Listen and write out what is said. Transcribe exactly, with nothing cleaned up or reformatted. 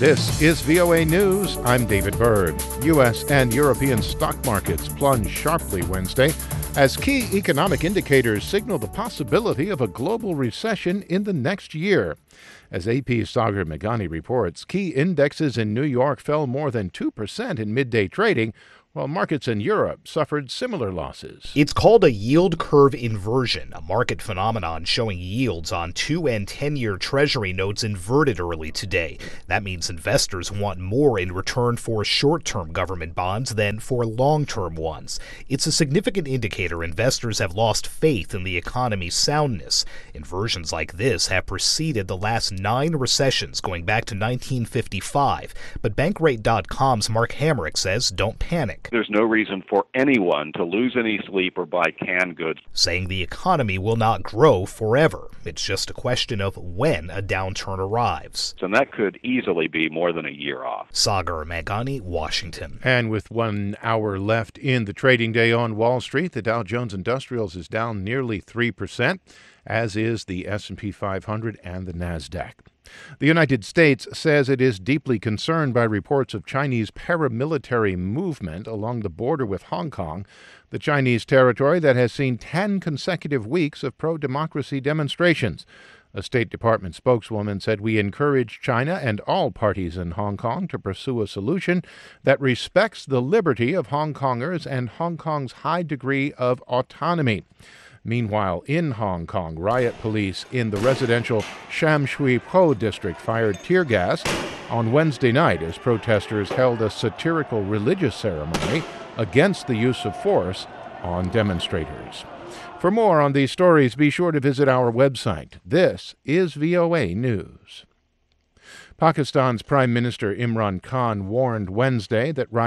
This is V O A News. I'm David Berg. U S and European stock markets plunged sharply Wednesday as key economic indicators signal the possibility of a global recession in the next year. As A P's Sagar Meghani reports, key indexes in New York fell more than two percent in midday trading, while markets in Europe suffered similar losses. It's called a yield curve inversion, a market phenomenon showing yields on two and ten-year Treasury notes inverted early today. That means investors want more in return for short-term government bonds than for long-term ones. It's a significant indicator investors have lost faith in the economy's soundness. Inversions like this have preceded the last nine recessions going back to nineteen fifty-five. But Bankrate dot com's Mark Hamrick says don't panic. There's no reason for anyone to lose any sleep or buy canned goods, saying the economy will not grow forever. It's just a question of when a downturn arrives. And that could easily be more than a year off. Sagar Meghani, Washington. And with one hour left in the trading day on Wall Street, the Dow Jones Industrials is down nearly three percent, as is the S and P five hundred and the NASDAQ. The United States says it is deeply concerned by reports of Chinese paramilitary movement along the border with Hong Kong, the Chinese territory that has seen ten consecutive weeks of pro-democracy demonstrations. A State Department spokeswoman said, "We encourage China and all parties in Hong Kong to pursue a solution that respects the liberty of Hong Kongers and Hong Kong's high degree of autonomy." Meanwhile, in Hong Kong, riot police in the residential Sham Shui Po district fired tear gas on Wednesday night as protesters held a satirical religious ceremony against the use of force on demonstrators. For more on these stories, be sure to visit our website. This is V O A News. Pakistan's Prime Minister Imran Khan warned Wednesday that